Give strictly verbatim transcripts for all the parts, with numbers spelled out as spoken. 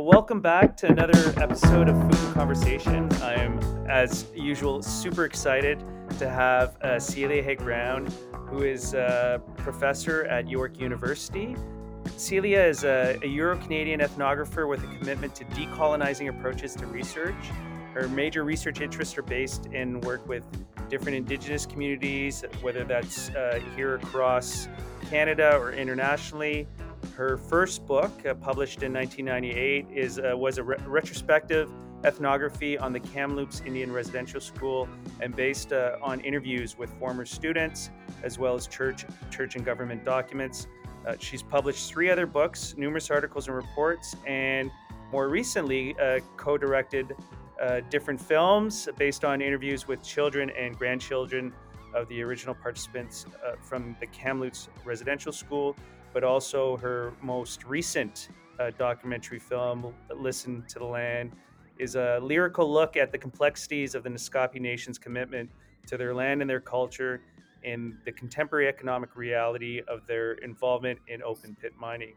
Well, welcome back to another episode of Food and Conversation. I'm, as usual, super excited to have uh, Celia Haig Brown, who is a professor at York University. Celia is a, a Euro-Canadian ethnographer with a commitment to decolonizing approaches to research. Her major research interests are based in work with different Indigenous communities, whether that's uh, here across Canada or internationally. Her first book, uh, published in nineteen ninety-eight, is uh, was a re- retrospective ethnography on the Kamloops Indian Residential School, and based uh, on interviews with former students, as well as church, church and government documents. Uh, she's published three other books, numerous articles and reports, and more recently uh, co-directed uh, different films based on interviews with children and grandchildren of the original participants uh, from the Kamloops Residential School, but also her most recent uh, documentary film, Listen to the Land, is a lyrical look at the complexities of the Naskapi Nation's commitment to their land and their culture in the contemporary economic reality of their involvement in open pit mining.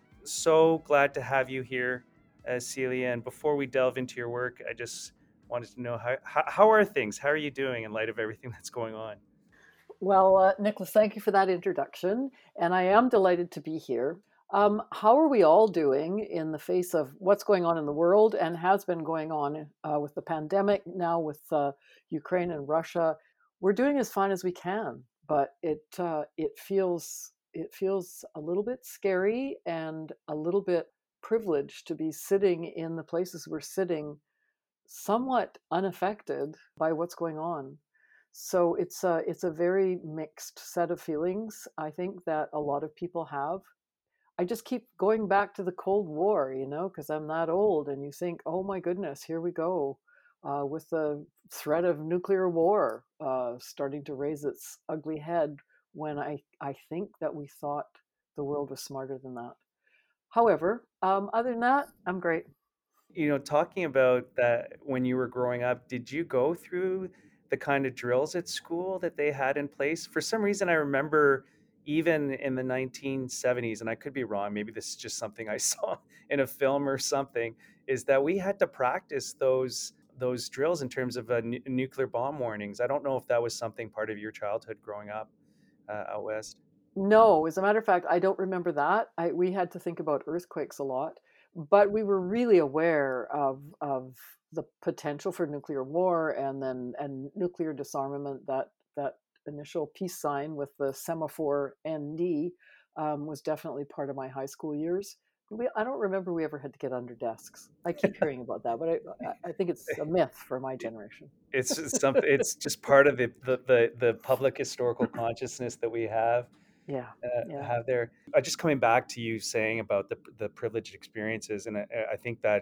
So glad to have you here, uh, Celia. And before we delve into your work, I just wanted to know how, how, how are things? How are you doing in light of everything that's going on? Well, uh, Nicholas, thank you for that introduction. And I am delighted to be here. Um, how are we all doing in the face of what's going on in the world and has been going on uh, with the pandemic, now with uh, Ukraine and Russia? We're doing as fine as we can, but it uh, it feels it feels a little bit scary and a little bit privileged to be sitting in the places we're sitting, somewhat unaffected by what's going on. So it's a it's a very mixed set of feelings, I think, that a lot of people have. I just keep going back to the Cold War, you know, because I'm that old, and you think, oh my goodness, here we go, uh, with the threat of nuclear war uh, starting to raise its ugly head. When I I think that we thought the world was smarter than that. However, um, other than that, I'm great. You know, talking about that when you were growing up, did you go through the kind of drills at school that they had in place? For some reason, I remember even in the nineteen seventies, and I could be wrong, maybe this is just something I saw in a film or something, is that we had to practice those those drills in terms of uh, nu- nuclear bomb warnings. I don't know if that was something part of your childhood growing up uh, out west. No, as a matter of fact, I don't remember that. I, we had to think about earthquakes a lot, but we were really aware of of the potential for nuclear war and then and nuclear disarmament. That that initial peace sign with the semaphore N D um, was definitely part of my high school years. We, I don't remember we ever had to get under desks. I keep hearing about that, but I, I I think it's a myth for my generation. It's just something. It's just part of the the the, the public historical consciousness that we have. Yeah, uh, yeah. have there. Uh, just coming back to you saying about the the privileged experiences, and I, I think that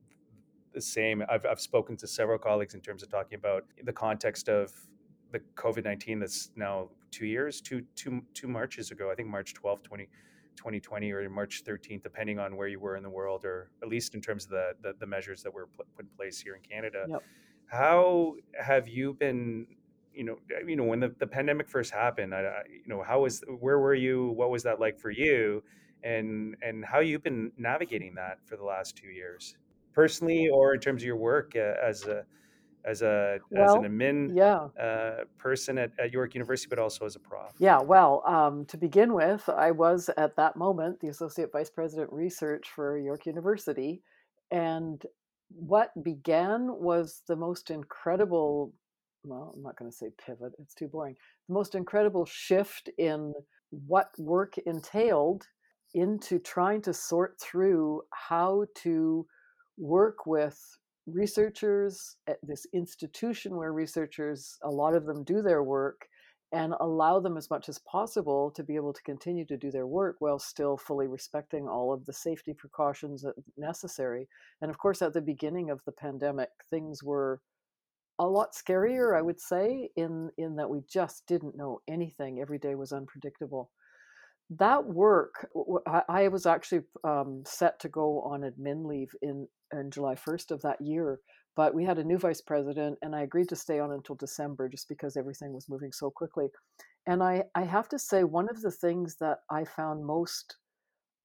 the same. I've I've spoken to several colleagues in terms of talking about the context of the COVID nineteen that's now two years, two two two Marches ago. I think March twelfth, twenty twenty twenty, or March thirteenth, depending on where you were in the world, or at least in terms of the the, the measures that were put in place here in Canada. Yep. How have you been? You know, you know, when the, the pandemic first happened, I, I- you know, how was, where were you? What was that like for you? And and how you've been navigating that for the last two years, personally, or in terms of your work uh, as a as a as an Well, admin yeah. uh, person at, at York University, but also as a prof. Yeah, well, um, to begin with, I was at that moment the Associate Vice President Research for York University. And what began was the most incredible, well, I'm not going to say pivot, it's too boring, the most incredible shift in what work entailed into trying to sort through how to work with researchers at this institution where researchers, a lot of them do their work, and allow them as much as possible to be able to continue to do their work while still fully respecting all of the safety precautions that necessary. And of course, at the beginning of the pandemic, things were a lot scarier, I would say, in in that we just didn't know anything. Every day was unpredictable. That work, I I was actually um, set to go on admin leave in, in July first of that year, but we had a new vice president, and I agreed to stay on until December just because everything was moving so quickly. And I, I have to say, one of the things that I found most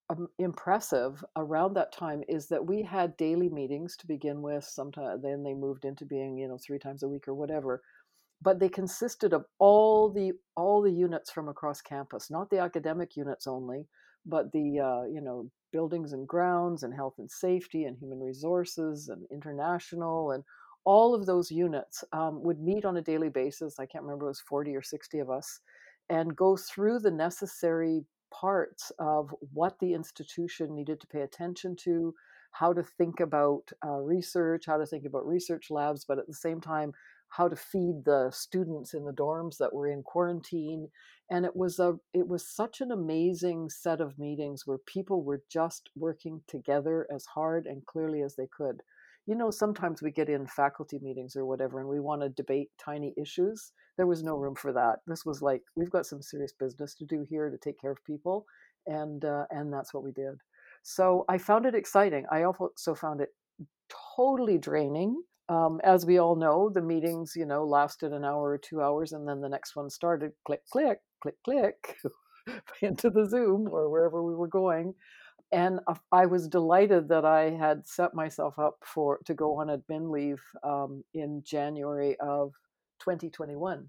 um, impressive around that time is that we had daily meetings to begin with. Sometimes then they moved into being, you know, three times a week or whatever. But they consisted of all the all the units from across campus, not the academic units only, but the uh, you know buildings and grounds and health and safety and human resources and international and all of those units um, would meet on a daily basis. I can't remember, it was forty or sixty of us, and go through the necessary parts of what the institution needed to pay attention to, how to think about uh, research, how to think about research labs, but at the same time how to feed the students in the dorms that were in quarantine. And it was a it was such an amazing set of meetings where people were just working together as hard and clearly as they could. You know, sometimes we get in faculty meetings or whatever and we want to debate tiny issues. There was no room for that. This was like, we've got some serious business to do here to take care of people, and uh, and that's what we did. So I found it exciting. I also found it totally draining. Um, as we all know, the meetings, you know, lasted an hour or two hours, and then the next one started. Click, click, click, click, into the Zoom or wherever we were going. And I was delighted that I had set myself up for to go on admin leave um, in January of twenty twenty-one.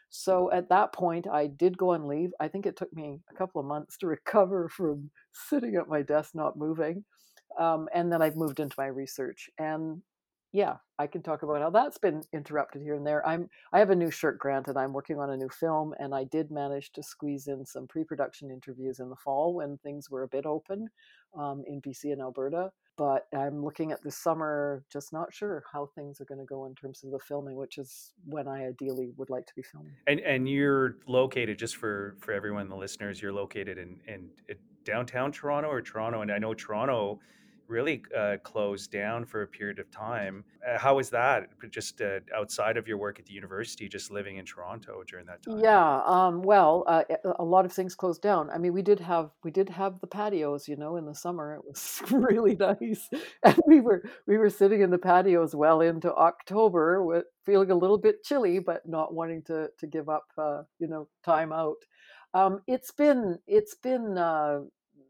So at that point, I did go on leave. I think it took me a couple of months to recover from sitting at my desk not moving. Um, and then I've moved into my research. And yeah, I can talk about how that's been interrupted here and there. I'm I have a new SSHRC grant and I'm working on a new film, and I did manage to squeeze in some pre-production interviews in the fall when things were a bit open um, in B C and Alberta. But I'm looking at this summer, just not sure how things are going to go in terms of the filming, which is when I ideally would like to be filming. And and you're located, just for for everyone, the listeners, you're located in in, in downtown Toronto or Toronto, and I know Toronto really uh, closed down for a period of time. Uh, how was that? Just uh, outside of your work at the university, just living in Toronto during that time. Yeah, um, well, uh, a a lot of things closed down. I mean, we did have we did have the patios, you know, in the summer. It was really nice, and we were we were sitting in the patios well into October, with feeling a little bit chilly, but not wanting to to give up, uh, you know, time out. Um, it's been it's been uh,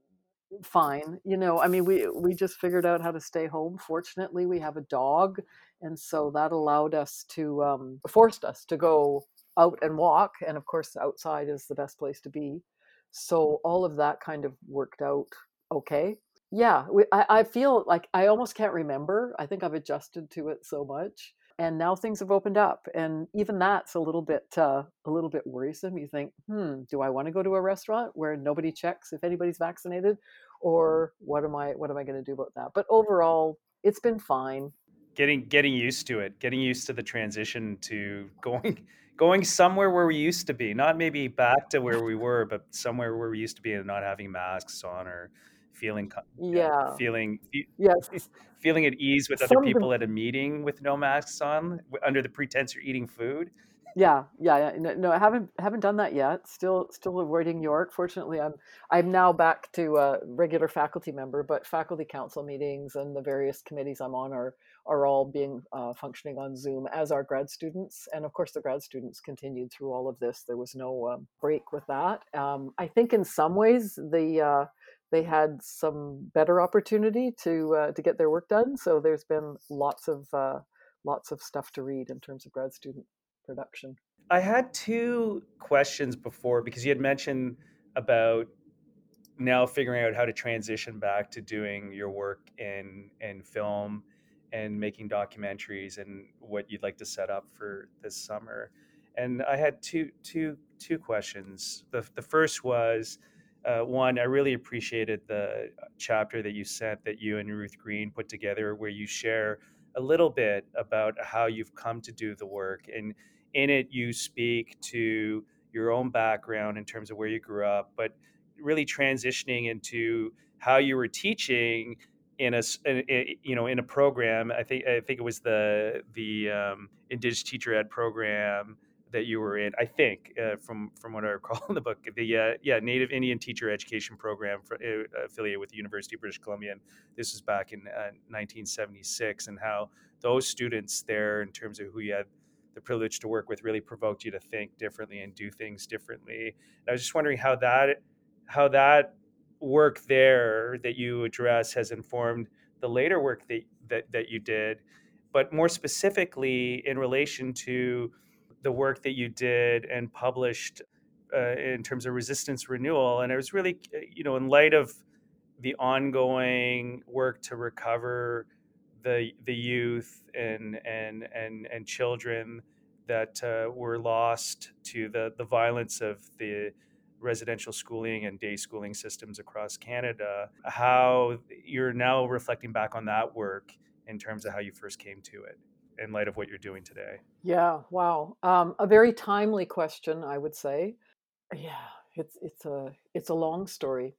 fine. You know, I mean, we we just figured out how to stay home. Fortunately, we have a dog, and so that allowed us to um, forced us to go out and walk. And of course, outside is the best place to be. So all of that kind of worked out okay. Yeah, we, I, I feel like I almost can't remember. I think I've adjusted to it so much, and now things have opened up, and even that's a little bit uh, a little bit worrisome. You think, hmm, do I want to go to a restaurant where nobody checks if anybody's vaccinated, or what am I what am I going to do about that? But overall, it's been fine. Getting getting used to it, getting used to the transition to going going somewhere where we used to be, not maybe back to where we were, but somewhere where we used to be, and not having masks on, or feeling co- yeah, Yeah. feeling fe- Yes. feeling at ease with other Some of the people at a meeting with no masks on, w- under the pretense you're eating food. Yeah, yeah, yeah. No, no, I haven't haven't done that yet. Still, still avoiding York. Fortunately, I'm I'm now back to a regular faculty member, but faculty council meetings and the various committees I'm on are are all being uh, functioning on Zoom, as are grad students. And of course, the grad students continued through all of this. There was no um, break with that. Um, I think in some ways the uh, they had some better opportunity to uh, to get their work done. So there's been lots of uh, lots of stuff to read in terms of grad student production. I had two questions before, because you had mentioned about now figuring out how to transition back to doing your work in in film and making documentaries, and what you'd like to set up for this summer. And I had two two two questions. The the first was, uh, one, I really appreciated the chapter that you sent, that you and Ruth Green put together, where you share a little bit about how you've come to do the work, and in it you speak to your own background in terms of where you grew up, but really transitioning into how you were teaching in a in, you know in a program. I think I think it was the the um, Indigenous Teacher Ed program that you were in. I think uh, from from what I recall in the book, the uh, yeah Native Indian Teacher Education Program, for, uh, affiliated with the University of British Columbia. And this was back in uh, nineteen seventy-six, and how those students there, in terms of who you had the privilege to work with, really provoked you to think differently and do things differently. And I was just wondering how that how that work there that you address has informed the later work that, that, that you did, but more specifically in relation to the work that you did and published uh, in terms of resistance renewal. And it was really, you know, in light of the ongoing work to recover the the youth and and and and children that uh, were lost to the the violence of the residential schooling and day schooling systems across Canada, how you're now reflecting back on that work in terms of how you first came to it in light of what you're doing today. Yeah, wow. Um, a very timely question, I would say. Yeah, it's it's a it's a long story.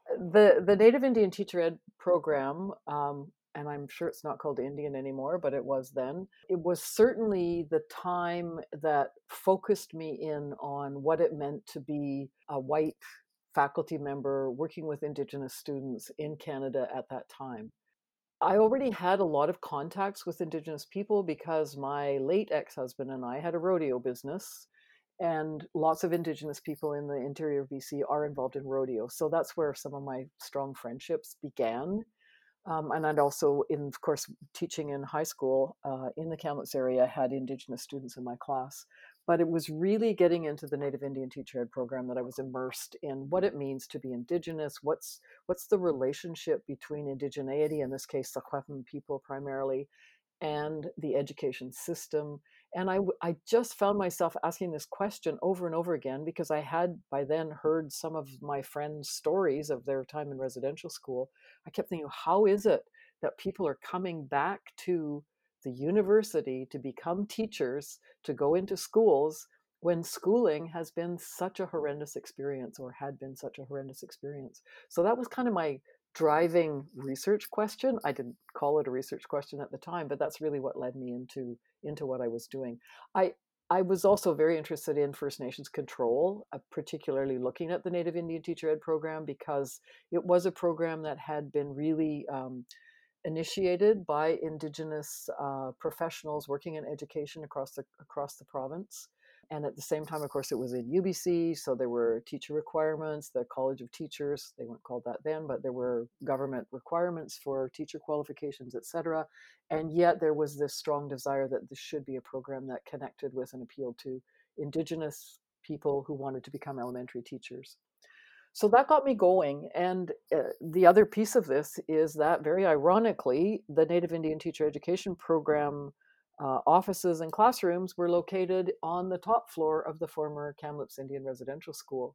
The the Native Indian Teacher Ed program, um, and I'm sure it's not called Indian anymore, but it was then. It was certainly the time that focused me in on what it meant to be a white faculty member working with Indigenous students in Canada at that time. I already had a lot of contacts with Indigenous people because my late ex-husband and I had a rodeo business, and lots of Indigenous people in the interior of B C are involved in rodeo. So that's where some of my strong friendships began. Um, and I'd also, in of course, teaching in high school uh, in the Kamloops area, had Indigenous students in my class. But it was really getting into the Native Indian Teacher Ed program that I was immersed in what it means to be Indigenous. What's what's the relationship between indigeneity, in this case, the Secwepemc people primarily, and the education system. And I, I just found myself asking this question over and over again because I had by then heard some of my friends' stories of their time in residential school. I kept thinking, how is it that people are coming back to the university to become teachers, to go into schools, when schooling has been such a horrendous experience or had been such a horrendous experience? So that was kind of my driving research question. I didn't call it a research question at the time, but that's really what led me into into what I was doing. I I was also very interested in First Nations control, uh, particularly looking at the Native Indian Teacher Ed program because it was a program that had been really um, initiated by Indigenous uh, professionals working in education across the across the province. And at the same time, of course, it was in U B C, so there were teacher requirements. The College of Teachers, they weren't called that then, but there were government requirements for teacher qualifications, et cetera. And yet there was this strong desire that this should be a program that connected with and appealed to Indigenous people who wanted to become elementary teachers. So that got me going. And uh, the other piece of this is that, very ironically, the Native Indian Teacher Education Program uh, offices and classrooms were located on the top floor of the former Kamloops Indian Residential School.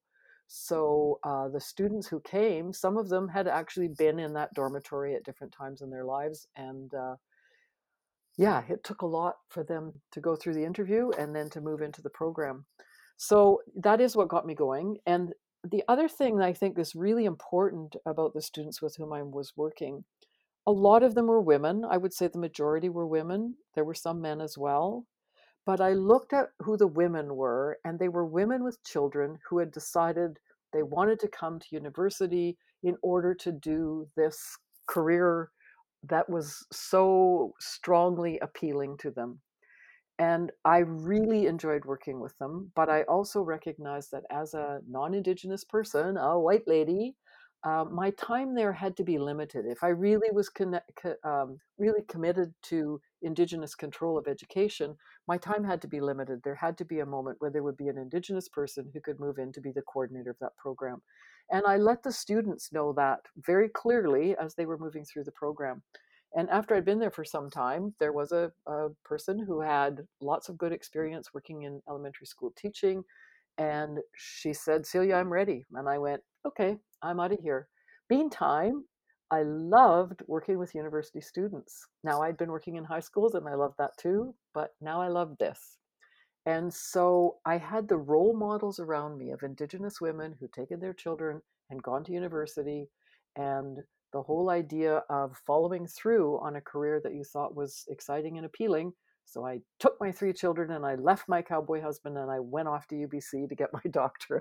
So uh, the students who came, some of them had actually been in that dormitory at different times in their lives. And uh, yeah, it took a lot for them to go through the interview and then to move into the program. So that is what got me going. And the other thing that I think is really important about the students with whom I was working, a lot of them were women. I would say the majority were women. There were some men as well. But I looked at who the women were, and they were women with children who had decided they wanted to come to university in order to do this career that was so strongly appealing to them. And I really enjoyed working with them, but I also recognized that as a non Indigenous person, a white lady, uh, my time there had to be limited. If I really was connect, co- um, really committed to Indigenous control of education, my time had to be limited. There had to be a moment where there would be an Indigenous person who could move in to be the coordinator of that program. And I let the students know that very clearly as they were moving through the program. And after I'd been there for some time, there was a, a person who had lots of good experience working in elementary school teaching. And she said, Celia, I'm ready. And I went, okay, I'm out of here. Meantime, I loved working with university students. Now, I'd been working in high schools and I loved that too, but now I love this. And so I had the role models around me of Indigenous women who'd taken their children and gone to university, and the whole idea of following through on a career that you thought was exciting and appealing. So I took my three children and I left my cowboy husband and I went off to U B C to get my doctorate.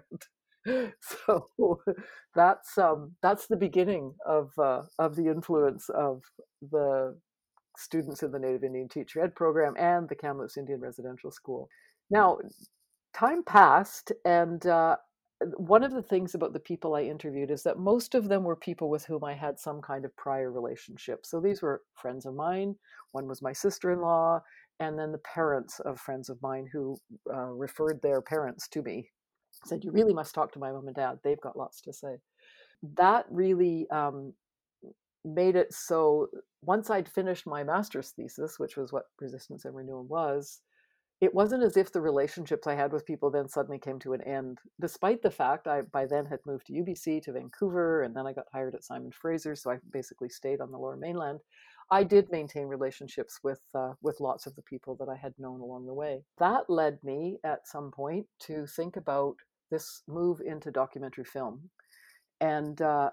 So that's um, that's the beginning of uh, of the influence of the students in the Native Indian Teacher Ed program and the Kamloops Indian Residential School. Now, time passed, and uh, one of the things about the people I interviewed is that most of them were people with whom I had some kind of prior relationship. So these were friends of mine. One was my sister-in-law, and then the parents of friends of mine who uh, referred their parents to me, said, "You really must talk to my mom and dad. They've got lots to say." That really um, made it so once I'd finished my master's thesis, which was what Resistance and Renewal was, it wasn't as if the relationships I had with people then suddenly came to an end, despite the fact I by then had moved to U B C, to Vancouver, and then I got hired at Simon Fraser, so I basically stayed on the Lower Mainland. I did maintain relationships with uh, with lots of the people that I had known along the way. That led me at some point to think about this move into documentary film. And uh,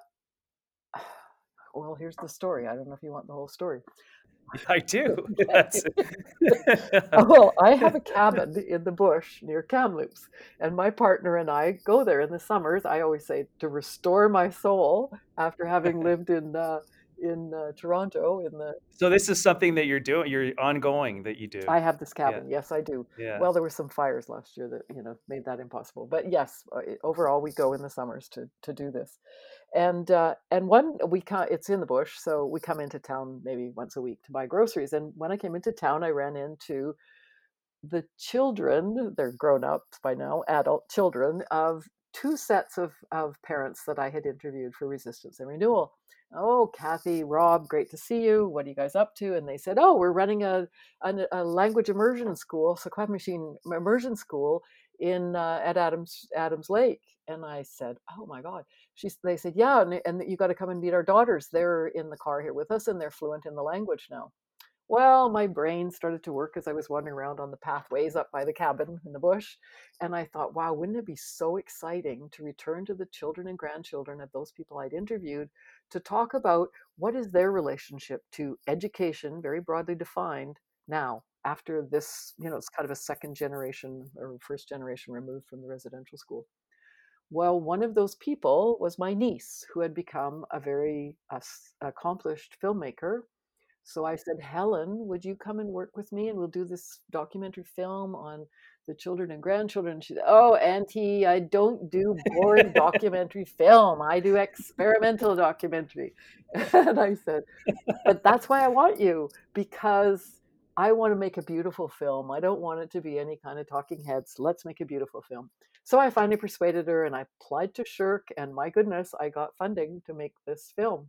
well, here's the story. I don't know if you want the whole story. I do. That's Oh, well, I have a cabin in the bush near Kamloops, and my partner and I go there in the summers. I always say to restore my soul after having lived in uh, in uh, Toronto. In the So this is something that you're doing, you're ongoing that you do. I have this Yeah. cabin. Yes, I do. Yeah. Well, there were some fires last year that you know made that impossible. But yes, uh, overall, we go in the summers to to do this. And uh, and one we come, it's in the bush, so we come into town maybe once a week to buy groceries. And when I came into town, I ran into the children, they're grown ups by now, adult children of two sets of, of parents that I had interviewed for Resistance and Renewal. "Oh, Kathy, Rob, great to see you. What are you guys up to?" And they said, "Oh, we're running a, a, a language immersion school, Sequoia Machine immersion school in uh, at Adams Adams Lake." And I said, "Oh my God." She's, they said, "Yeah, and, and you got to come and meet our daughters. They're in the car here with us, and they're fluent in the language now." Well, my brain started to work as I was wandering around on the pathways up by the cabin in the bush. And I thought, wow, wouldn't it be so exciting to return to the children and grandchildren of those people I'd interviewed to talk about what is their relationship to education, very broadly defined, now, after this, you know, it's kind of a second generation or first generation removed from the residential school. Well, one of those people was my niece, who had become a very uh, accomplished filmmaker. So I said, "Helen, would you come and work with me and we'll do this documentary film on the children and grandchildren?" She said, "Oh, Auntie, I don't do boring documentary film. I do experimental documentary." And I said, "But that's why I want you, because I want to make a beautiful film. I don't want it to be any kind of talking heads. Let's make a beautiful film." So I finally persuaded her and I applied to Shirk, and my goodness, I got funding to make this film.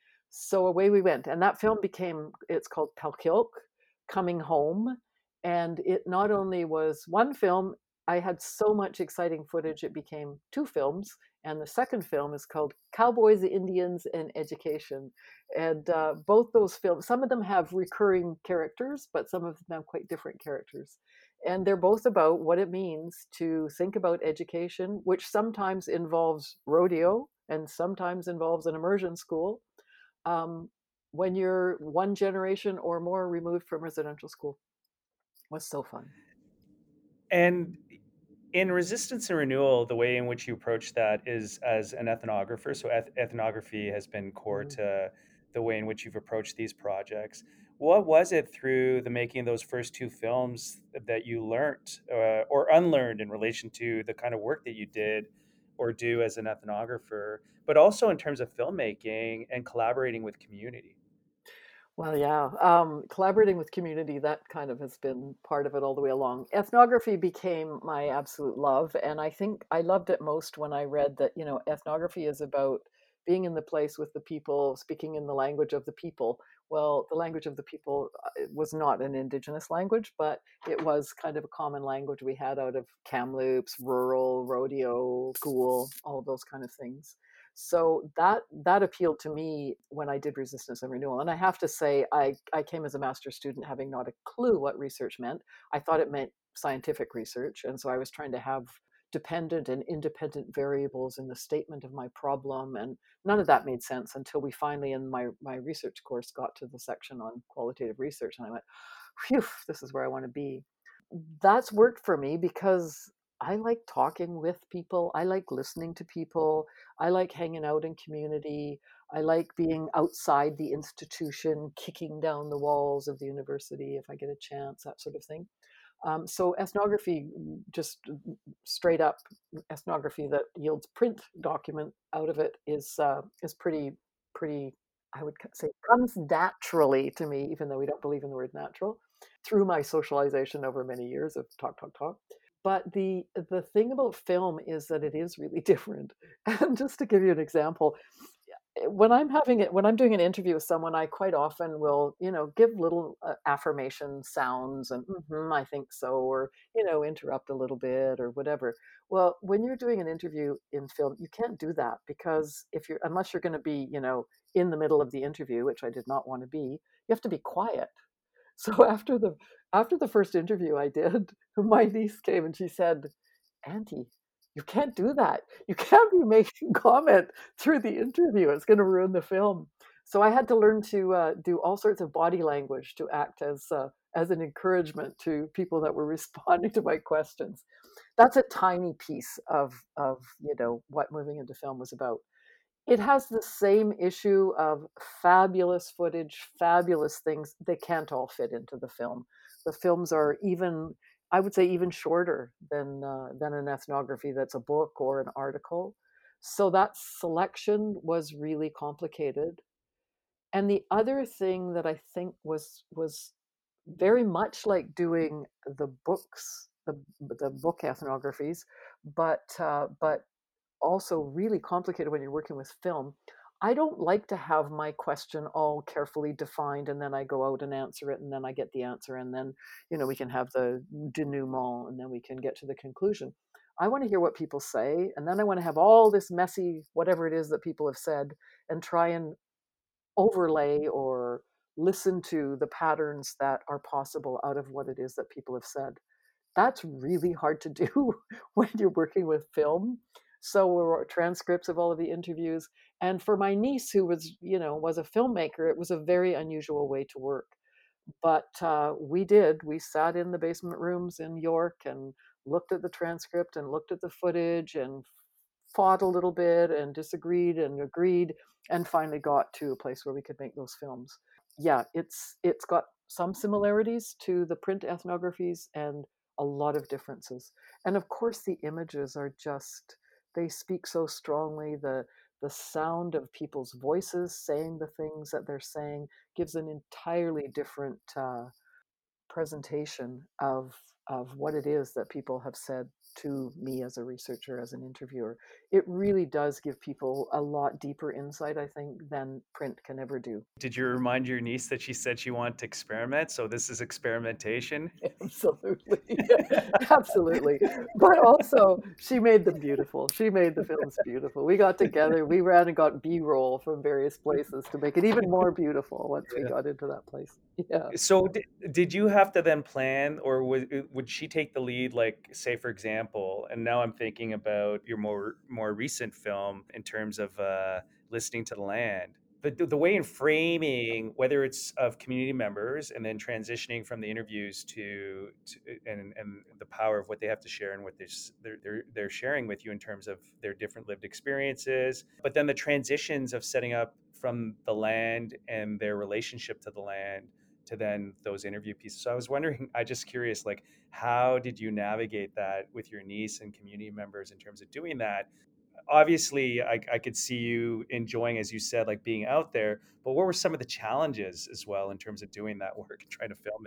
So away we went. And that film became, it's called Pelkilk, Coming Home. And it not only was one film, I had so much exciting footage, it became two films. And the second film is called Cowboys, Indians, and Education. And uh, both those films, some of them have recurring characters, but some of them have quite different characters. And they're both about what it means to think about education, which sometimes involves rodeo and sometimes involves an immersion school, um, when you're one generation or more removed from residential school. Was so fun. And in Resistance and Renewal, the way in which you approach that is as an ethnographer. So eth- ethnography has been core Mhm. to the way in which you've approached these projects. What was it through the making of those first two films that you learned uh, or unlearned in relation to the kind of work that you did or do as an ethnographer, but also in terms of filmmaking and collaborating with community? Well, yeah, um, collaborating with community, that kind of has been part of it all the way along. Ethnography became my absolute love, and I think I loved it most when I read that, you know, ethnography is about being in the place with the people, speaking in the language of the people. Well, the language of the people uh, was not an indigenous language, but it was kind of a common language we had out of Kamloops, rural, rodeo, school, all of those kind of things. So that that appealed to me when I did Resistance and Renewal. And I have to say, I, I came as a master's student having not a clue what research meant. I thought it meant scientific research. And so I was trying to have dependent and independent variables in the statement of my problem. And none of that made sense until we finally, in my, my research course, got to the section on qualitative research. And I went, phew, this is where I want to be. That's worked for me because I like talking with people. I like listening to people. I like hanging out in community. I like being outside the institution, kicking down the walls of the university if I get a chance, that sort of thing. Um, so ethnography, just straight up ethnography that yields print document out of it is uh, is pretty pretty. I would say comes naturally to me, even though we don't believe in the word natural, through my socialization over many years of talk, talk, talk. But the the thing about film is that it is really different. And just to give you an example, when I'm having it, when I'm doing an interview with someone, I quite often will, you know, give little uh, affirmation sounds and "Mhm, I think so," or you know, interrupt a little bit or whatever. Well, when you're doing an interview in film, you can't do that because if you're, unless you're going to be, you know, in the middle of the interview, which I did not want to be, you have to be quiet. So after the after the first interview I did, my niece came and she said, "Auntie, you can't do that. You can't be making comment through the interview. It's going to ruin the film." So I had to learn to uh, do all sorts of body language to act as uh, as an encouragement to people that were responding to my questions. That's a tiny piece of of you know what moving into film was about. It has the same issue of fabulous footage, fabulous things. They can't all fit into the film. The films are even, I would say, even shorter than uh, than an ethnography that's a book or an article. So that selection was really complicated. And the other thing that I think was was very much like doing the books, the the book ethnographies, but uh, but also really complicated when you're working with film. I don't like to have my question all carefully defined and then I go out and answer it and then I get the answer and then, you know, we can have the denouement and then we can get to the conclusion. I want to hear what people say and then I want to have all this messy whatever it is that people have said and try and overlay or listen to the patterns that are possible out of what it is that people have said. That's really hard to do when you're working with film. So were transcripts of all of the interviews. And for my niece, who was, you know, was a filmmaker, it was a very unusual way to work. But uh, we did. We sat in the basement rooms in York and looked at the transcript and looked at the footage and fought a little bit and disagreed and agreed and finally got to a place where we could make those films. Yeah, it's it's got some similarities to the print ethnographies and a lot of differences. And of course the images are just they speak so strongly. The the sound of people's voices saying the things that they're saying gives an entirely different uh, presentation of of what it is that people have said to me as a researcher, as an interviewer. It really does give people a lot deeper insight, I think, than print can ever do. Did you remind your niece that she said she wanted to experiment? So this is experimentation. Absolutely. Absolutely. But also, she made them beautiful. She made the films beautiful. We got together, we ran and got B-roll from various places to make it even more beautiful once we Yeah. got into that place. Yeah. So did, did you have to then plan, or would would she take the lead? Like, say, for example, and now I'm thinking about your more more recent film in terms of uh, listening to the land. The, the way in framing, whether it's of community members and then transitioning from the interviews to, to and and the power of what they have to share and what they're, s- they're they're they're sharing with you in terms of their different lived experiences, but then the transitions of setting up from the land and their relationship to the land to then those interview pieces. So I was wondering, I just curious, like, how did you navigate that with your niece and community members in terms of doing that? Obviously, I, I could see you enjoying, as you said, like being out there, but what were some of the challenges as well in terms of doing that work and trying to film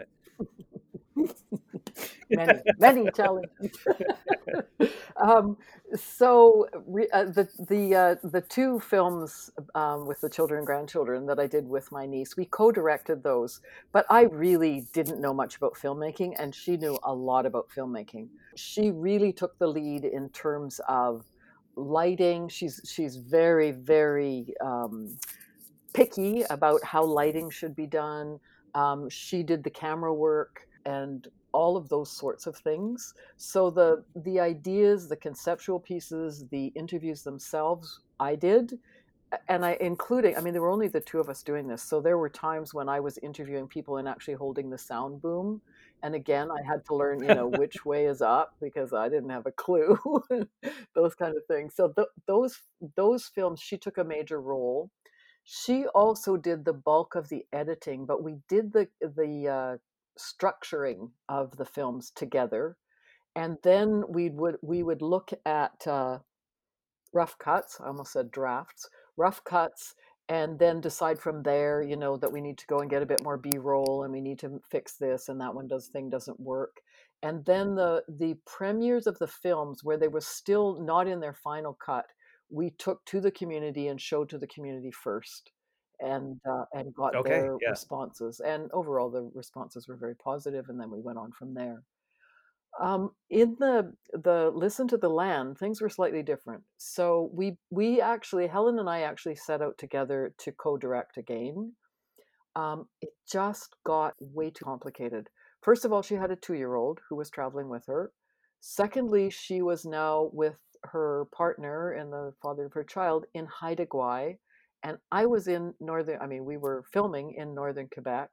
Many, it? many challenges. um, so re, uh, the the uh, the two films um, with the children and grandchildren that I did with my niece, we co-directed those. But I really didn't know much about filmmaking, and she knew a lot about filmmaking. She really took the lead in terms of lighting. She's she's very very um, picky about how lighting should be done. Um, she did the camera work and all of those sorts of things. So the the ideas, the conceptual pieces, the interviews themselves, I did, and I including. I mean, there were only the two of us doing this, so there were times when I was interviewing people and actually holding the sound boom. And again, I had to learn, you know, which way is up because I didn't have a clue. Those kind of things. So th- those those films, she took a major role. She also did the bulk of the editing, but we did the the uh, structuring of the films together. And then we would we would look at uh, rough cuts. I almost said drafts, rough cuts, and then decide from there, you know, that we need to go and get a bit more B-roll, and we need to fix this, and that one does thing doesn't work. And then the the premieres of the films where they were still not in their final cut, we took to the community and showed to the community first, and uh, and got Okay, their yeah. responses. And overall, the responses were very positive, and then we went on from there. Um, in the the Listen to the Land, things were slightly different. So we we actually Helen and I actually set out together to co-direct again. Um, it just got way too complicated. First of all, she had a two-year-old who was traveling with her. Secondly, she was now with her partner and the father of her child in Haida Gwaii, and I was in northern. I mean, we were filming in northern Quebec.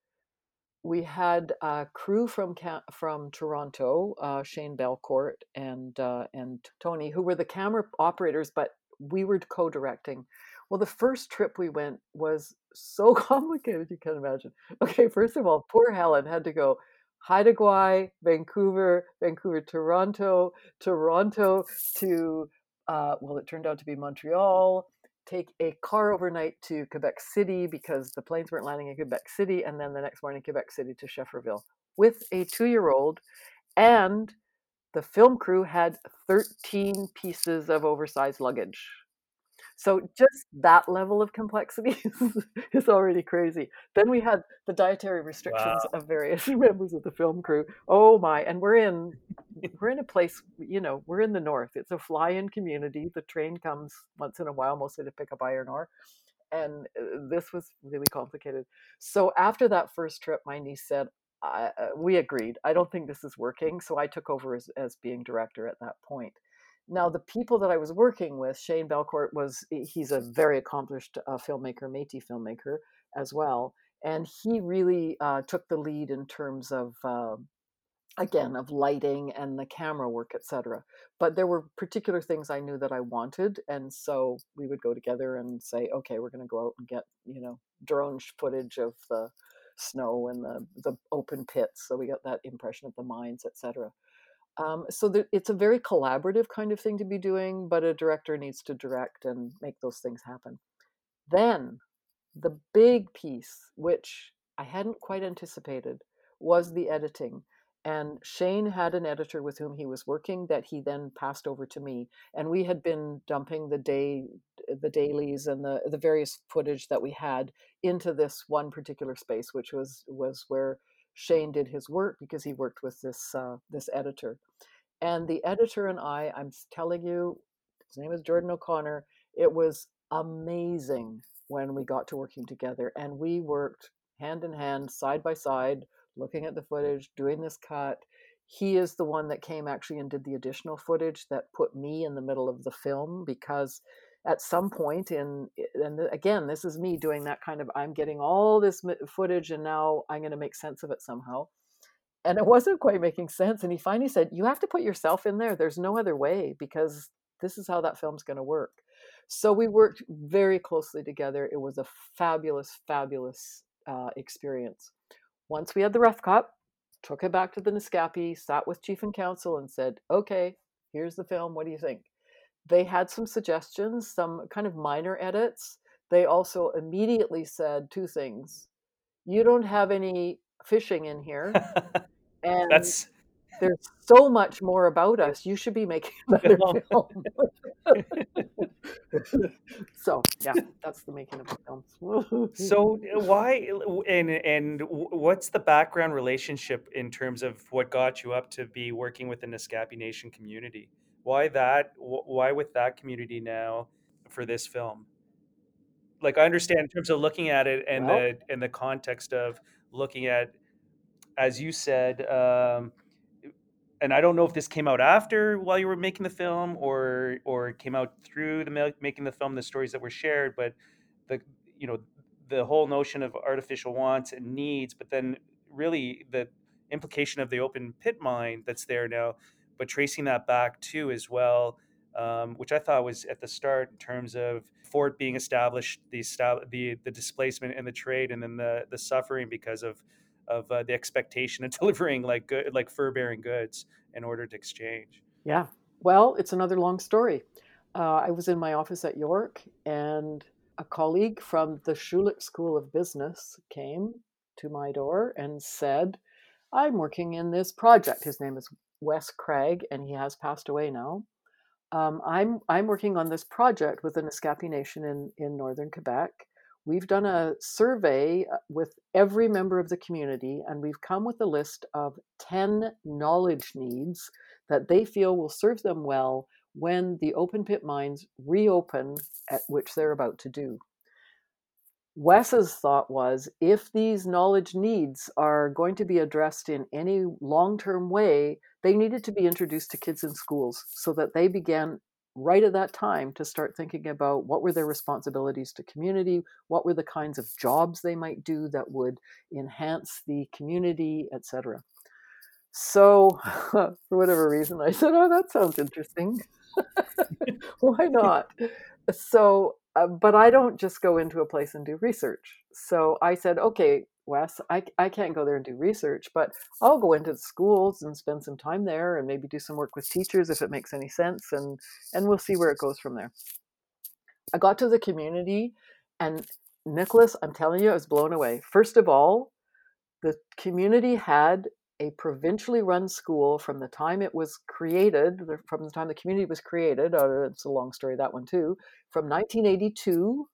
We had a crew from Ca- from Toronto, uh, Shane Belcourt and uh, and Tony, who were the camera operators, but we were co-directing. Well, the first trip we went was so complicated, you can imagine. Okay, first of all, poor Helen had to go Haida Gwaii, Vancouver, Vancouver, Toronto, Toronto to uh, well, it turned out to be Montreal, take a car overnight to Quebec City because the planes weren't landing in Quebec City, and then the next morning, Quebec City to Schefferville with a two year old. And the film crew had thirteen pieces of oversized luggage. So just that level of complexity is, is already crazy. Then we had the dietary restrictions Wow. of various members of the film crew. Oh my! And we're in we're in a place, you know, we're in the north. It's a fly-in community. The train comes once in a while, mostly to pick up iron ore. And uh, this was really complicated. So after that first trip, my niece said, I, uh, we agreed. I don't think this is working. So I took over as, as being director at that point. Now, the people that I was working with, Shane Belcourt was, he's a very accomplished uh, filmmaker, Métis filmmaker as well. And he really uh, took the lead in terms of uh, again of lighting and the camera work, etc. But there were particular things I knew that I wanted, and so we would go together and say, okay, we're going to go out and get, you know, drone footage of the snow and the the open pits, so we got that impression of the mines, etc. Um, so that it's a very collaborative kind of thing to be doing, but a director needs to direct and make those things happen. Then the big piece, which I hadn't quite anticipated, was the editing. And Shane had an editor with whom he was working that he then passed over to me. And we had been dumping the day, the dailies and the, the various footage that we had into this one particular space, which was was where Shane did his work because he worked with this uh, this editor. And the editor and I, I'm telling you, his name is Jordan O'Connor. It was amazing when we got to working together. And we worked hand in hand, side by side, looking at the footage, doing this cut. He is the one that came actually and did the additional footage that put me in the middle of the film because at some point in, and again, this is me doing that kind of, I'm getting all this footage and now I'm going to make sense of it somehow, and it wasn't quite making sense. And he finally said, you have to put yourself in there. There's no other way because this is how that film's going to work. So we worked very closely together. It was a fabulous, fabulous uh, experience. Once we had the rough cut, took it back to the Nescapi, sat with chief and council and said, okay, here's the film. What do you think? They had some suggestions, some kind of minor edits. They also immediately said two things. You don't have any fishing in here, and That's there's so much more about us. You should be making another film. film. So yeah, that's the making of the film. So uh, why uh, and and w- what's the background relationship in terms of what got you up to be working with the Nescapi Nation community? Why that? wh- Why with that community now for this film? Like I understand in terms of looking at it and Well, the and the context of looking at, as you said, um, and I don't know if this came out after while you were making the film or or it came out through the ma- making the film, the stories that were shared, but the you know the whole notion of artificial wants and needs, but then really the implication of the open pit mine that's there now, but tracing that back too as well, um, which I thought was at the start in terms of fort being established, the estab- the the displacement and the trade, and then the the suffering because of of uh, the expectation of delivering like good, like fur bearing goods in order to exchange. Yeah. Well, it's another long story. Uh, I was in my office at York, and a colleague from the Schulich School of Business came to my door and said, I'm working in this project. His name is Wes Craig, and he has passed away now. Um, I'm I'm working on this project with the Naskapi Nation in in northern Quebec. We've done a survey uh, with every member of the community, and we've come with a list of ten knowledge needs that they feel will serve them well when the open pit mines reopen, at which they're about to do. Wes's thought was if these knowledge needs are going to be addressed in any long term way, they needed to be introduced to kids in schools so that they began right at that time to start thinking about what were their responsibilities to community, what were the kinds of jobs they might do that would enhance the community, et cetera. So, for whatever reason, I said, oh, that sounds interesting. Why not? So, uh, but I don't just go into a place and do research. So I said, okay, Wes, I, I can't go there and do research, but I'll go into the schools and spend some time there and maybe do some work with teachers if it makes any sense, and and we'll see where it goes from there. I got to the community, and Nicholas, I'm telling you, I was blown away. First of all, the community had a provincially run school from the time it was created, from the time the community was created. Uh, it's a long story, that one too, from nineteen eighty-two.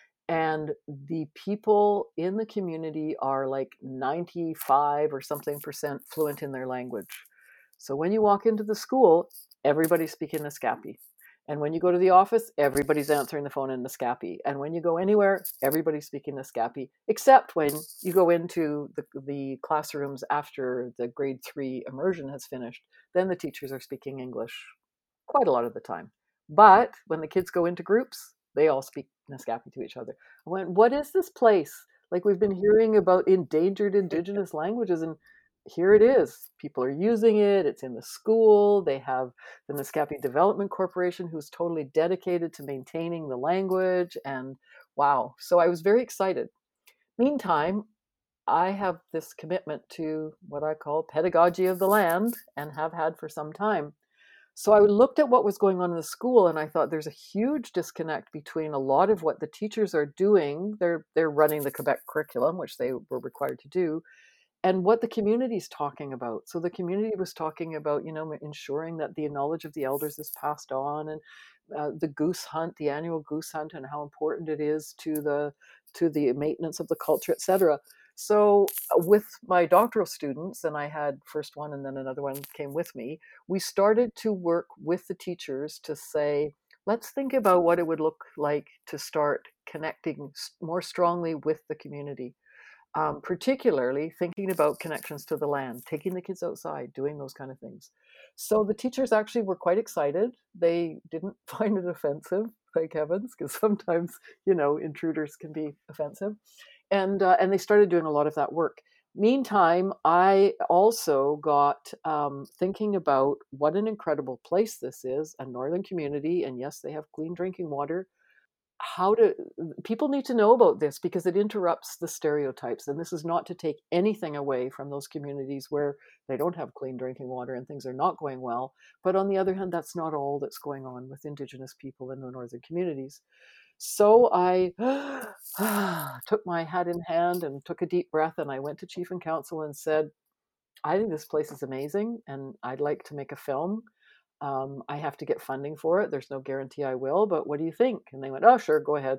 And the people in the community are like ninety-five or something percent fluent in their language. So when you walk into the school, everybody's speaking Naskapi. And when you go to the office, everybody's answering the phone in Naskapi. And when you go anywhere, everybody's speaking Naskapi, except when you go into the, the classrooms after the grade three immersion has finished. Then the teachers are speaking English quite a lot of the time. But when the kids go into groups, they all speak Naskapi to each other. I went, what is this place? Like we've been hearing about endangered indigenous languages, and here it is. People are using it. It's in the school. They have the Naskapi Development Corporation, who's totally dedicated to maintaining the language. And wow. So I was very excited. Meantime, I have this commitment to what I call pedagogy of the land and have had for some time. So I looked at what was going on in the school, and I thought there's a huge disconnect between a lot of what the teachers are doing. They're they're running the Quebec curriculum, which they were required to do, and what the community is talking about. So the community was talking about, you know, ensuring that the knowledge of the elders is passed on, and uh, the goose hunt, the annual goose hunt, and how important it is to the to the maintenance of the culture, et cetera. So uh, with my doctoral students, and I had first one and then another one came with me, we started to work with the teachers to say, let's think about what it would look like to start connecting more strongly with the community, um, particularly thinking about connections to the land, taking the kids outside, doing those kind of things. So the teachers actually were quite excited. They didn't find it offensive, thank heavens, because sometimes, you know, intruders can be offensive. And, uh, and they started doing a lot of that work. Meantime, I also got um, thinking about what an incredible place this is, a northern community, and yes, they have clean drinking water. How to People need to know about this because it interrupts the stereotypes, and this is not to take anything away from those communities where they don't have clean drinking water and things are not going well, but on the other hand, that's not all that's going on with Indigenous people in the northern communities. So I took my hat in hand and took a deep breath, and I went to chief and council and said, I think this place is amazing and I'd like to make a film. um, I have to get funding for it. There's no guarantee I will, but what do you think? And they went, oh, sure, go ahead.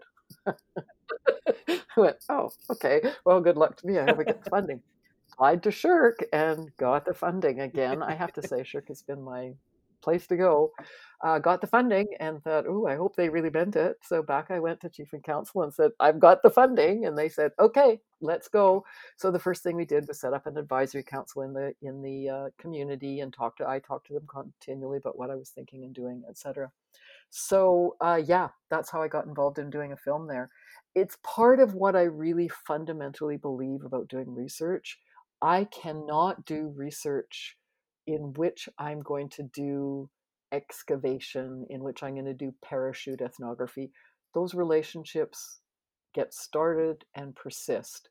I went, oh, okay. Well, good luck to me. I hope I get the funding. Applied to Shirk and got the funding again. I have to say, Shirk has been my place to go. Uh, got the funding and thought, oh, I hope they really meant it. So back I went to chief and council and said, I've got the funding. And they said, okay, let's go. So the first thing we did was set up an advisory council in the in the uh, community and talk to I talked to them continually about what I was thinking and doing, et cetera. So uh, yeah, that's how I got involved in doing a film there. It's part of what I really fundamentally believe about doing research. I cannot do research in which I'm going to do excavation, in which I'm going to do parachute ethnography. Those relationships get started and persist.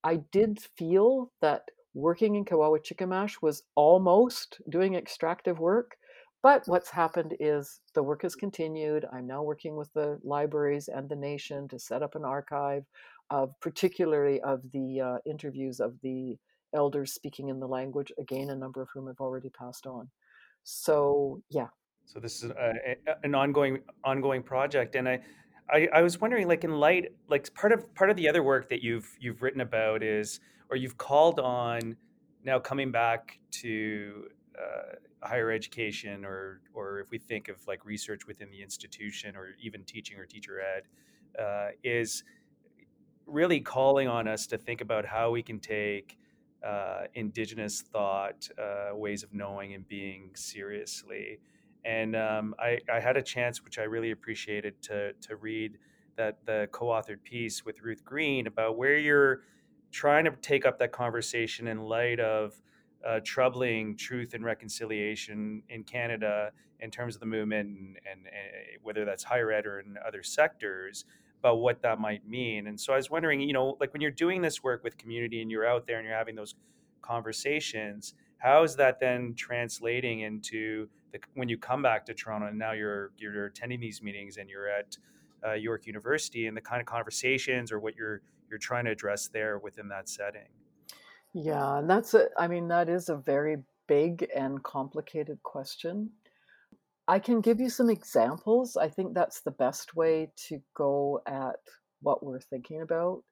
I did feel that working in Kawawa-Chickamash was almost doing extractive work. But what's happened is the work has continued. I'm now working with the libraries and the nation to set up an archive of particularly of the uh, interviews of the elders speaking in the language, again, a number of whom have already passed on. So, yeah. So this is a, a, an ongoing ongoing project, and I, I I was wondering, like in light, like part of part of the other work that you've you've written about is, or you've called on, now coming back to uh, higher education, or or if we think of like research within the institution, or even teaching or teacher ed, uh, is really calling on us to think about how we can take uh, indigenous thought, uh, ways of knowing and being seriously. And um, I, I had a chance, which I really appreciated, to to read that the co-authored piece with Ruth Green about where you're trying to take up that conversation in light of uh, troubling truth and reconciliation in Canada in terms of the movement, and, and, and whether that's higher ed or in other sectors, about what that might mean. And so I was wondering, you know, like when you're doing this work with community and you're out there and you're having those conversations, how is that then translating into the, when you come back to Toronto and now you're you're attending these meetings and you're at uh, York University, and the kind of conversations or what you're you're trying to address there within that setting? Yeah, and that's a, I mean, that is a very big and complicated question. I can give you some examples. I think that's the best way to go at what we're thinking about.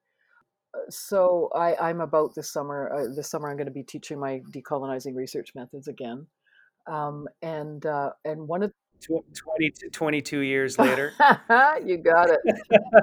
So I, I'm about this summer. Uh, this summer, I'm going to be teaching my decolonizing research methods again. Um, and uh, and one of twenty, twenty-two years later. you got it.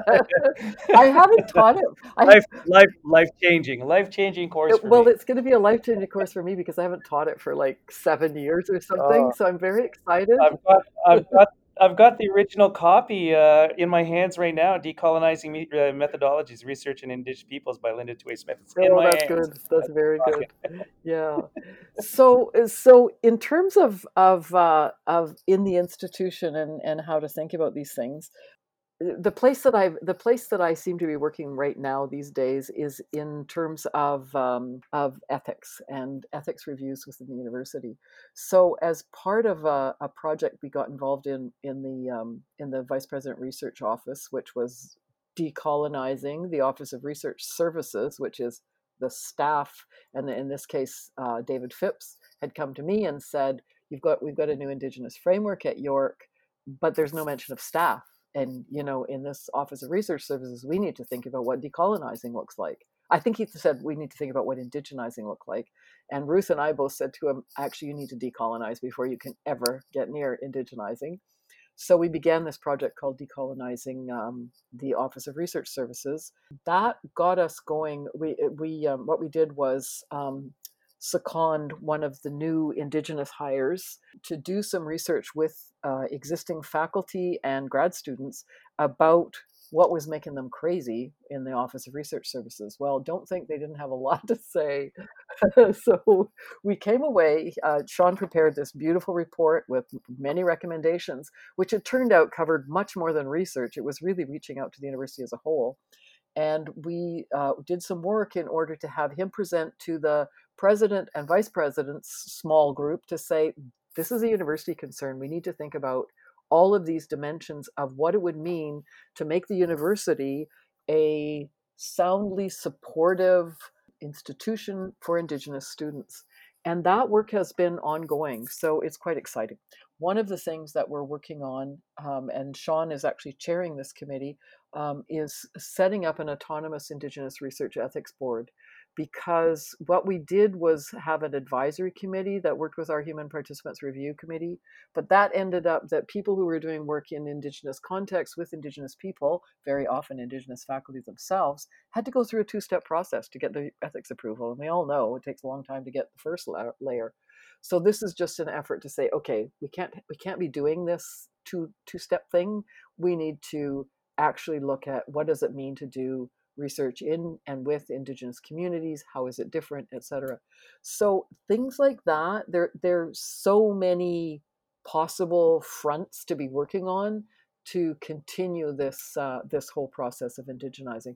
I haven't taught it. I life life life changing life changing course it, for well, me. it's going to be a life changing course for me because I haven't taught it for like seven years or something. Oh, So I'm very excited. I've got, I've got, I've got the original copy uh, in my hands right now. Decolonizing Me- uh, Methodologies, Research in Indigenous Peoples by Linda Tway Smith. It's in Oh, my that's hands. good. That's As we're very good. talking. Yeah. So, uh, so in terms of of uh, of in the institution and and how to think about these things, the place that I the place that I seem to be working right now these days is in terms of um, of ethics and ethics reviews within the university. So, as part of a, a project we got involved in in the um, in the Vice President Research Office, which was decolonizing the Office of Research Services, which is the staff, and in this case, uh, David Phipps had come to me and said, "You've got we've got a new Indigenous framework at York, but there's no mention of staff." And, you know, in this Office of Research Services, we need to think about what decolonizing looks like. I think he said we need to think about what indigenizing look like. And Ruth and I both said to him, actually, you need to decolonize before you can ever get near indigenizing. So we began this project called Decolonizing um, the Office of Research Services. That got us going. We, we um, what we did was um, second one of the new Indigenous hires to do some research with uh, existing faculty and grad students about what was making them crazy in the Office of Research Services. Well, don't think they didn't have a lot to say. So we came away. Uh, Sean prepared this beautiful report with many recommendations, which it turned out covered much more than research. It was really reaching out to the university as a whole. And we uh, did some work in order to have him present to the president and vice president's small group to say, this is a university concern. We need to think about all of these dimensions of what it would mean to make the university a soundly supportive institution for Indigenous students. And that work has been ongoing, so it's quite exciting. One of the things that we're working on, um, and Sean is actually chairing this committee, um, is setting up an autonomous Indigenous research ethics board. Because what we did was have an advisory committee that worked with our Human Participants Review Committee, but that ended up that people who were doing work in Indigenous contexts with Indigenous people, very often Indigenous faculty themselves, had to go through a two-step process to get the ethics approval. And we all know it takes a long time to get the first layer. So this is just an effort to say, okay, we can't we can't be doing this two two-step thing. We need to actually look at what does it mean to do research in and with Indigenous communities, how is it different, et cetera. So things like that, there there's so many possible fronts to be working on to continue this uh, this whole process of indigenizing.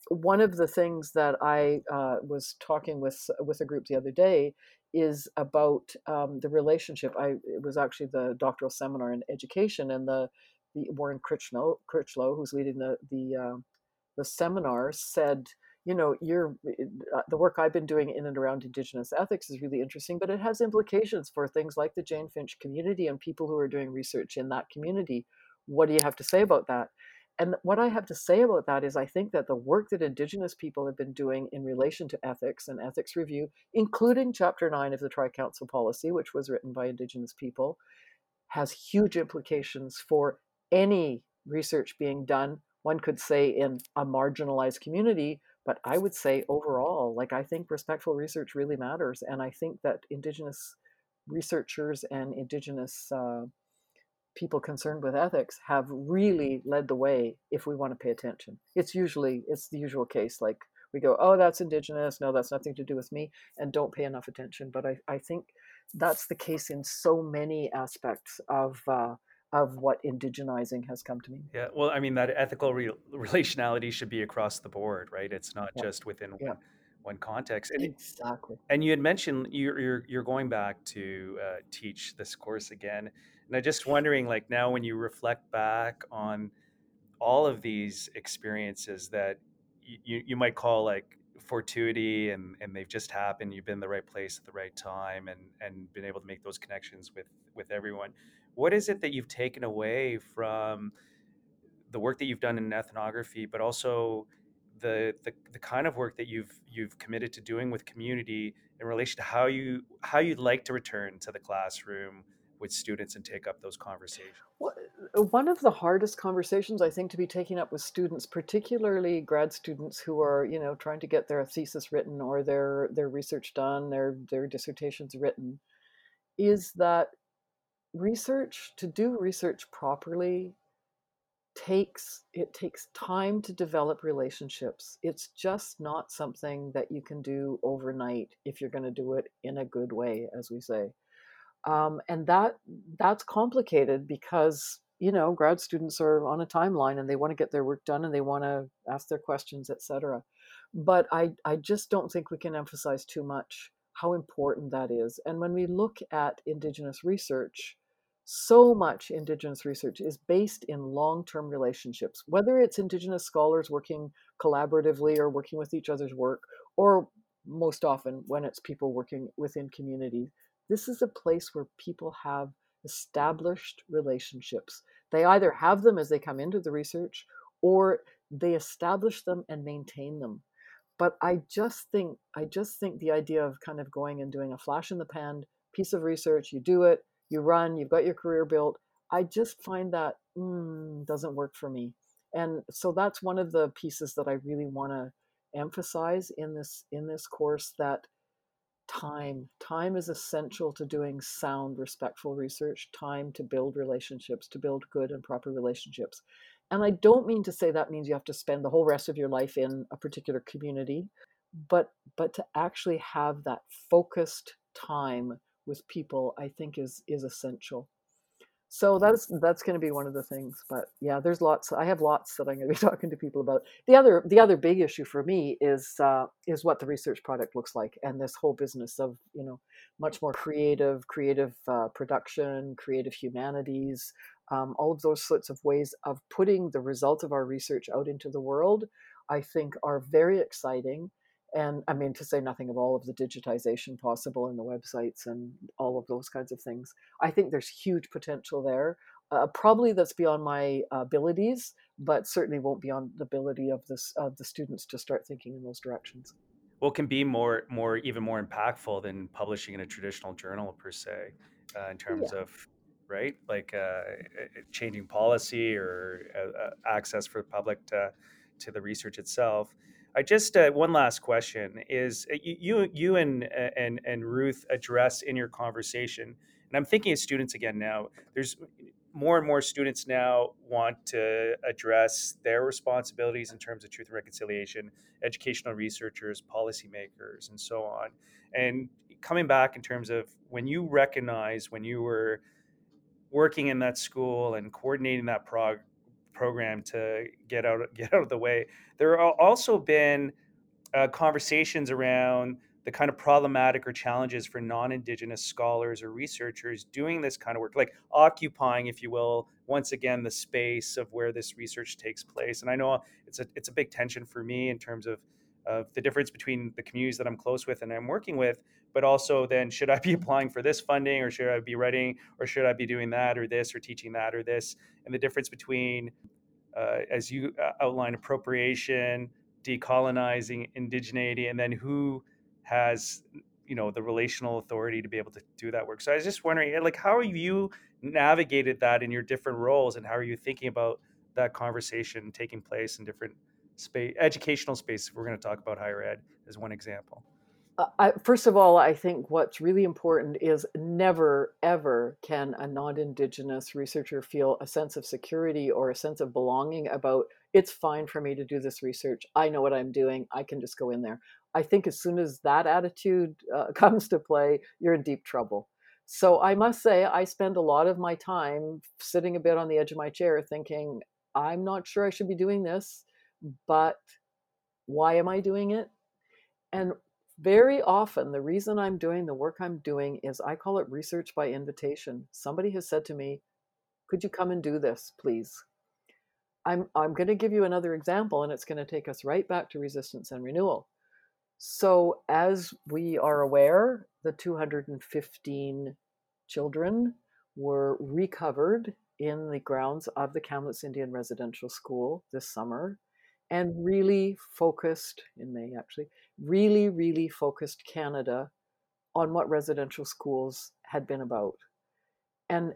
one of the things that I uh, was talking with with a group the other day is about um, the relationship. I It was actually the doctoral seminar in education, and the, the Warren Critchlow, Critchlow, who's leading the the uh, the seminar, said, you know, you're uh, the work I've been doing in and around Indigenous ethics is really interesting, but it has implications for things like the Jane Finch community and people who are doing research in that community. What do you have to say about that? And what I have to say about that is I think that the work that Indigenous people have been doing in relation to ethics and ethics review, including Chapter nine of the Tri-Council Policy, which was written by Indigenous people, has huge implications for any research being done. One could say in a marginalized community, but I would say overall, like I think respectful research really matters. And I think that Indigenous researchers and Indigenous uh, people concerned with ethics have really led the way if we want to pay attention. It's usually, it's the usual case, like we go, oh, that's Indigenous, no, that's nothing to do with me, and don't pay enough attention. But I, I think that's the case in so many aspects of uh, of what indigenizing has come to mean. Yeah, well, I mean that ethical re- relationality should be across the board, right? It's not Yeah, just within yeah, one one context. And exactly. and you had mentioned you're you're, you're going back to uh, teach this course again, and I'm just wondering, like now when you reflect back on all of these experiences that y- you you might call like fortuity, and and they've just happened. You've been in the right place at the right time, and and been able to make those connections with with everyone. What is it that you've taken away from the work that you've done in ethnography, but also the, the the kind of work that you've you've committed to doing with community in relation to how you how you'd like to return to the classroom with students and take up those conversations? Well, uh, one of the hardest conversations I think to be taking up with students, particularly grad students who are, you know, trying to get their thesis written or their their research done, their their dissertations written, is that research, to do research properly, takes it takes time to develop relationships. It's just not something that you can do overnight if you're going to do it in a good way, as we say. Um, and that that's complicated because, you know, grad students are on a timeline and they want to get their work done and they want to ask their questions, et cetera. But I I just don't think we can emphasize too much how important that is. And when we look at Indigenous research, so much Indigenous research is based in long-term relationships, whether it's Indigenous scholars working collaboratively or working with each other's work, or most often when it's people working within communities. This is a place where people have established relationships. They either have them as they come into the research or they establish them and maintain them. But I just think I just think the idea of kind of going and doing a flash in the pan piece of research, you do it, you run, you've got your career built. I just find that mm, doesn't work for me. And so that's one of the pieces that I really want to emphasize in this in this course, that time time is essential to doing sound respectful research, time to build relationships, to build good and proper relationships. And I don't mean to say that means you have to spend the whole rest of your life in a particular community, but but to actually have that focused time with people, I think is is essential. So that's that's going to be one of the things. But yeah, there's lots. I have lots that I'm going to be talking to people about. The other the other big issue for me is uh, is what the research product looks like, and this whole business of, you know, much more creative creative uh, production, creative humanities, um, all of those sorts of ways of putting the results of our research out into the world. I think are very exciting. And I mean, to say nothing of all of the digitization possible in the websites and all of those kinds of things. I think there's huge potential there. Uh, probably that's beyond my abilities, but certainly won't be on the ability of this of the students to start thinking in those directions. Well, can be more more even more impactful than publishing in a traditional journal per se, uh, in terms Yeah. of, right, like uh, uh, changing policy or uh, uh, access for the public to to the research itself. I just uh, one last question is uh, you you you and uh, and and Ruth address in your conversation, and I'm thinking of students again now. There's more and more students now want to address their responsibilities in terms of truth and reconciliation, educational researchers, policymakers, and so on. And coming back in terms of when you recognize when you were working in that school and coordinating that prog- program to get out get out of the way. There are also been uh, conversations around the kind of problematic or challenges for non-indigenous scholars or researchers doing this kind of work, like occupying, if you will, once again the space of where this research takes place. And I know it's a it's a big tension for me in terms of of the difference between the communities that I'm close with and I'm working with, but also then should I be applying for this funding, or should I be writing, or should I be doing that or this or teaching that or this, and the difference between uh, as you uh, outline, appropriation, decolonizing, indigeneity, and then who has, you know, the relational authority to be able to do that work. So I was just wondering, like, how have you navigated that in your different roles, and how are you thinking about that conversation taking place in different space, educational spaces? If we're going to talk about higher ed as one example. Uh, I, first of all, I think what's really important is never, ever can a non-Indigenous researcher feel a sense of security or a sense of belonging about, it's fine for me to do this research. I know what I'm doing. I can just go in there. I think as soon as that attitude uh, comes to play, you're in deep trouble. So I must say, I spend a lot of my time sitting a bit on the edge of my chair thinking, I'm not sure I should be doing this, but why am I doing it? And very often, the reason I'm doing the work I'm doing is I call it research by invitation. Somebody has said to me, could you come and do this, please? I'm, I'm going to give you another example, and it's going to take us right back to resistance and renewal. So, as we are aware, the two hundred fifteen children were recovered in the grounds of the Kamloops Indian Residential School this summer, and really focused, in May actually, really, really focused Canada on what residential schools had been about. And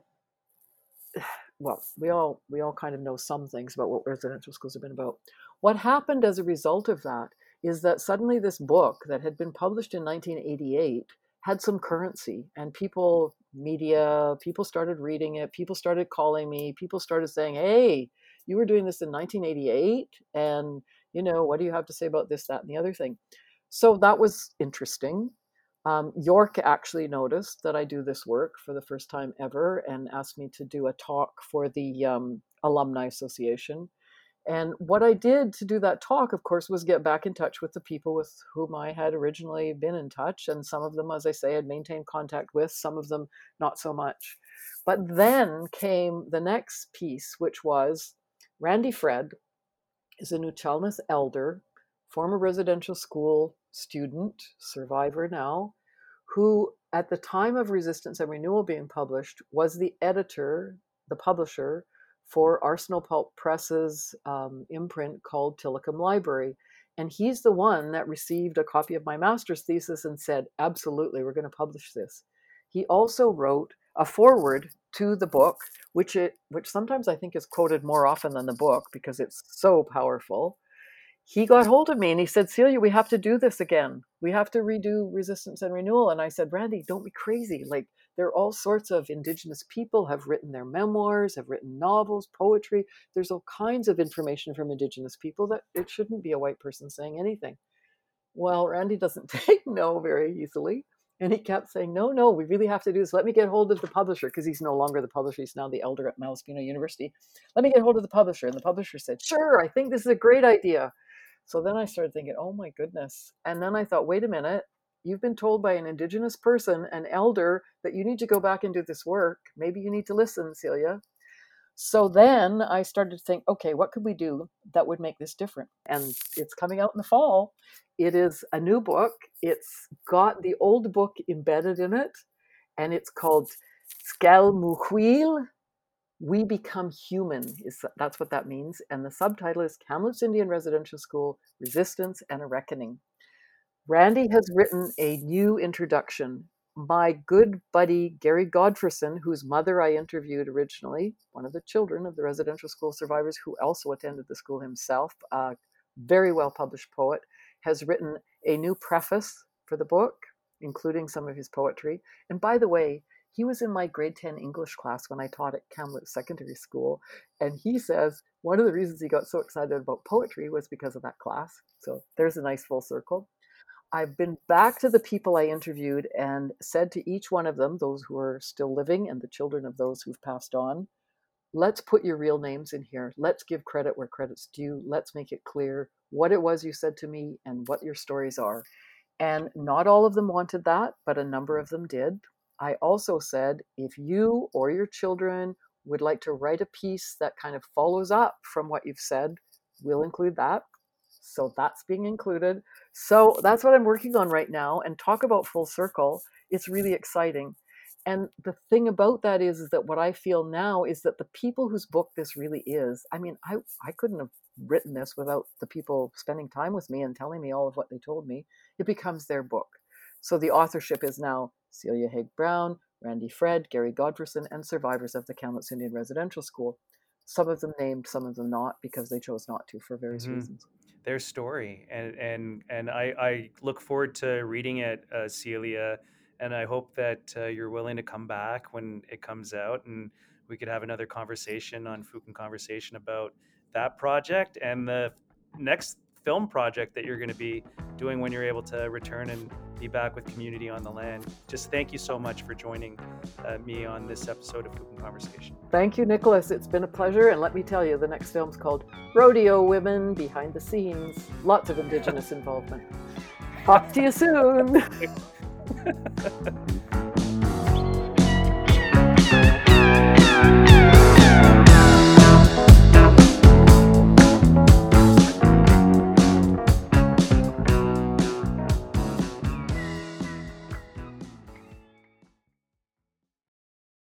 well, we all we all kind of know some things about what residential schools have been about. What happened as a result of that is that suddenly this book that had been published in nineteen eighty-eight had some currency, and people, media, people started reading it, people started calling me, people started saying, hey, you were doing this in nineteen eighty-eight, and, you know, what do you have to say about this, that, and the other thing? So that was interesting. Um, York actually noticed that I do this work for the first time ever and asked me to do a talk for the um, Alumni Association. And what I did to do that talk, of course, was get back in touch with the people with whom I had originally been in touch. And some of them, as I say, had maintained contact with, some of them not so much. But then came the next piece, which was Randy Fred is a Nuu-chah-nulth elder, former residential school student, survivor now, who at the time of Resistance and Renewal being published was the editor, the publisher, for Arsenal Pulp Press's um, imprint called Tillicum Library. And he's the one that received a copy of my master's thesis and said, absolutely, we're going to publish this. He also wrote a foreword to the book, which it which sometimes I think is quoted more often than the book because it's so powerful. He got hold of me and he said, Celia, we have to do this again. We have to redo Resistance and Renewal. And I said, Randy, don't be crazy. Like, there are all sorts of Indigenous people have written their memoirs, have written novels, poetry. There's all kinds of information from Indigenous people that it shouldn't be a white person saying anything. Well, Randy doesn't take no very easily. And he kept saying, no, no, we really have to do this. Let me get hold of the publisher, because he's no longer the publisher. He's now the elder at Malaspina University. Let me get hold of the publisher. And the publisher said, sure, I think this is a great idea. So then I started thinking, oh my goodness. And then I thought, wait a minute, you've been told by an Indigenous person, an elder, that you need to go back and do this work. Maybe you need to listen, Celia. So then I started to think, okay, what could we do that would make this different? And it's coming out in the fall. It is a new book. It's got the old book embedded in it, and it's called Skel Muhuil, We Become Human. Is that's what that means. And the subtitle is Kamloops Indian Residential School, Resistance and a Reckoning. Randy has written a new introduction. My good buddy Gary Godfreyson, whose mother I interviewed originally, one of the children of the residential school survivors who also attended the school himself, a very well published poet, has written a new preface for the book, including some of his poetry. And by the way, he was in my grade ten English class when I taught at Kamloops Secondary School. And he says one of the reasons he got so excited about poetry was because of that class. So there's a nice full circle. I've been back to the people I interviewed and said to each one of them, those who are still living and the children of those who've passed on, let's put your real names in here. Let's give credit where credit's due. Let's make it clear what it was you said to me and what your stories are. And not all of them wanted that, but a number of them did. I also said, if you or your children would like to write a piece that kind of follows up from what you've said, we'll include that. So that's being included. So that's what I'm working on right now. And talk about full circle. It's really exciting. And the thing about that is, is that what I feel now is that the people whose book this really is, I mean, I, I couldn't have written this without the people spending time with me and telling me all of what they told me. It becomes their book. So the authorship is now Celia Haig Brown, Randy Fred, Gary Godfreyson, and survivors of the Kamloops Indian Residential School. Some of them named, some of them not, because they chose not to for various Mhm. reasons. Their story, and and and I, I look forward to reading it, uh, Celia, and I hope that uh, you're willing to come back when it comes out, and we could have another conversation on Fukin Conversation about that project and the next film project that you're going to be doing when you're able to return and be back with community on the land. Just thank you so much for joining uh, me on this episode of Fukin Conversation. Thank you, Nicholas. It's been a pleasure. And let me tell you, the next film's called Rodeo Women Behind the Scenes. Lots of Indigenous involvement. Talk to you soon.